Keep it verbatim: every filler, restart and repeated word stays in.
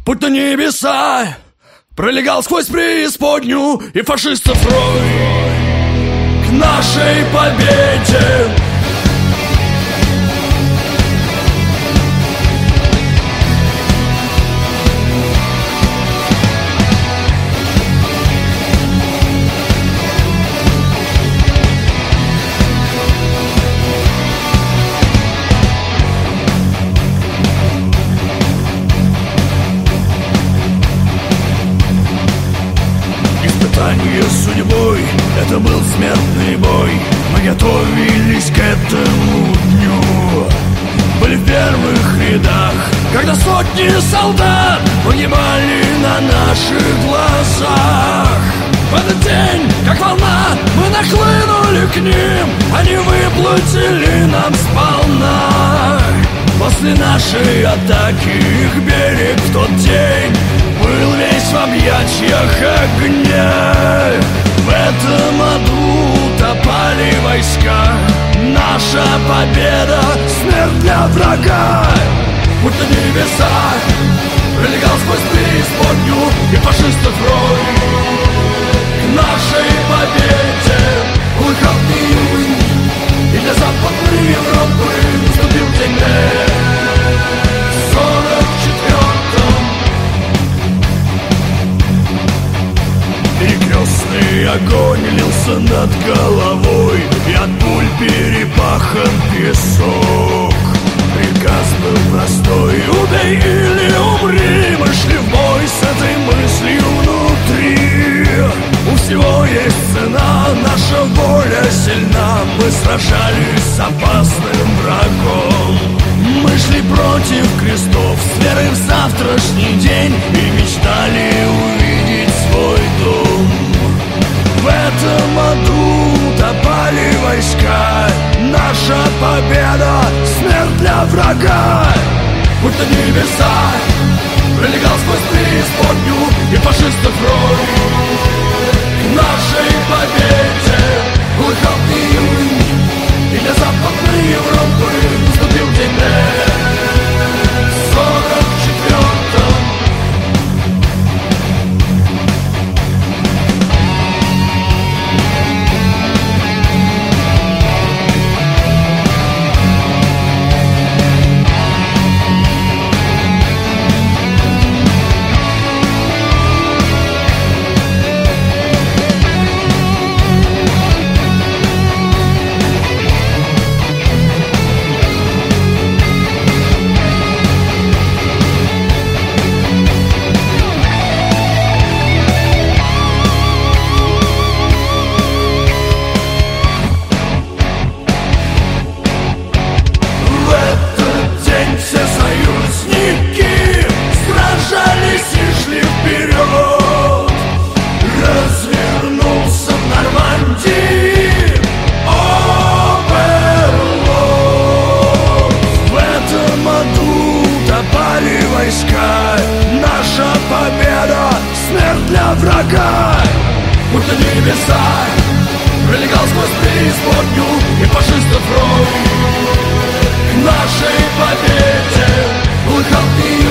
Путь на небеса пролегал сквозь преисподнюю и фашистов рой к нашей победе. Испытание судьбой, это был смертный бой. Мы готовились к этому дню, были в первых рядах, когда сотни солдат погибали на наших глазах. В этот день, как волна, мы нахлынули к ним, они выплатили нам сполна. После нашей атаки их берег в тот день был весь в объятиях огня. В этом аду топали войска, наша победа, смерть для врага. Путь на небеса пролегал сквозь преисподнюю и фашистов рой к нашей победе. Улыхал июнь, и для Западной Европы наступил день Д. В сорок четвертом перекрестный огонь лился над головой, и от пуль перепахан песок. Приказ был простой: убей или умри. Мы шли в бой с этой мыслью внутри. У всего есть цена, наша воля сильна. Мы сражались с опасным врагом. Мы шли против крестов с верой в завтрашний день и мечтали увидеть свой дом. В этом аду топали войска, наша победа, смерть для врага. Путь на небеса пролегал сквозь преисподнюю и фашистов рой к нашей победе. Улыхал июнь, и для Западной Европы наступил день Д. В сорок четвертом врага. Путь на небеса пролегал сквозь преисподнюю и фашистов рой к нашей победе. Улыхал